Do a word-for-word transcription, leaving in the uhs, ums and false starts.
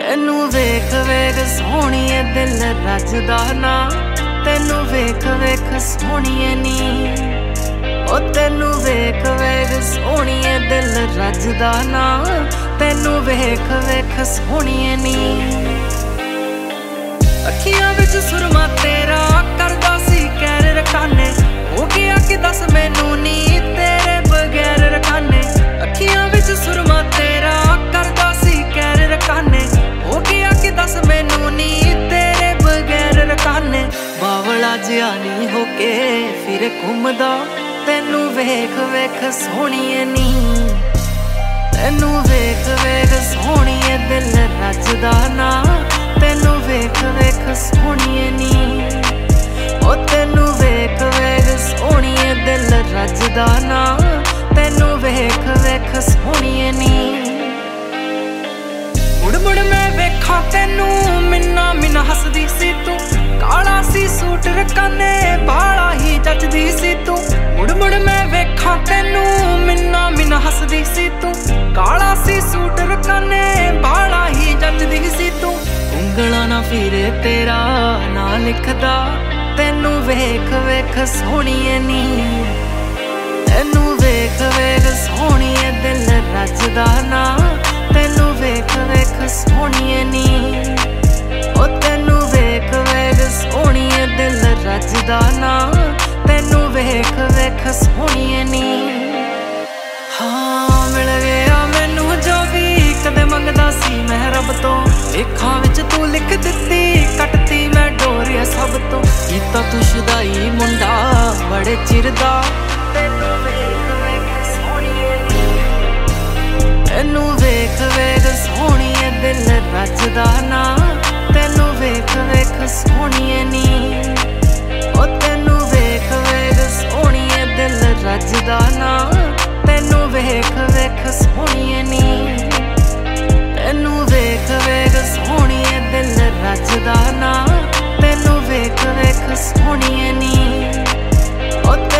तेनू वेख वेख सोहणीए दिल रजदा ना, तेनू वेख वेख सोहणीए नी। ओ तेनू वेख वेख सोहणीए दिल रजदा ना, तेनू वेख वेख सोहणीए नी। अखियां विच सुरमा तेरा करदा सी कहर रखाने, हो गया कि दस मैनू नी तेरे बगैर रखाने। अखियां विच सुरमा तेरा करदा सी कहर रखाने, हो गया कि दस मैनू नी तेरे बगैर रखाने। बावला जिहा नी होके फिर घुमदा, तेनू वेख वेख सोहणीए नी। तेनू वेख वेख सोहणीए दिल रजदा ना, तेनू वेख वेख सोहणीए नी। ओ तेनू वेख वेख सोहणीए दिल रजदा ना, तेनू वेख वेख सोहणीए नी। मुड़ मुड़ मैं वेखा तेनू मिन्ना मिन्ना हसदी सी तू, काला सी सूट रकाने बाला ही जचदी सी तू। मुड़ मुड़ मैं वेखा तेनू मिन्ना मिन्ना हसदी सी तू, काला सी सूट रकाने बाला ही जचदी सी तू। उंगला ना फिरे तेरा ना लिखदा, तेनू वेख वेख सोहणीए नी। तेनू वेख वेख सोहणीए दिल रजदा ना, तेनू वेख वेख सोहणीए नी। ओ तेनू वेख वेख सोहणीए दिल रजदा ना, तेनू वेख वेख सोहणीए नी। हाँ मिल गया मैनू जो भी कदे मंगदा सी मैं रब तो, लेखां विच तू लिख दित्ती कटती मैं डोरिया सब तो। कीता तू शुदाई मुंडा बड़े चिर दा, तेनू वेख वेख सोहणीए नी। तेनू वेख वेख सोहणीए दिल रजदा ना, तेनू वेख वेख सोहणीए नी। ओ तेनू वेख वेख सोहणीए दिल रजदा ना, तेनू वेख वेख सोहणीए नी। तेनू वेख वेख सोहणीए दिल रजदा ना, तेनू वेख वेख सोहणीए नी। ओ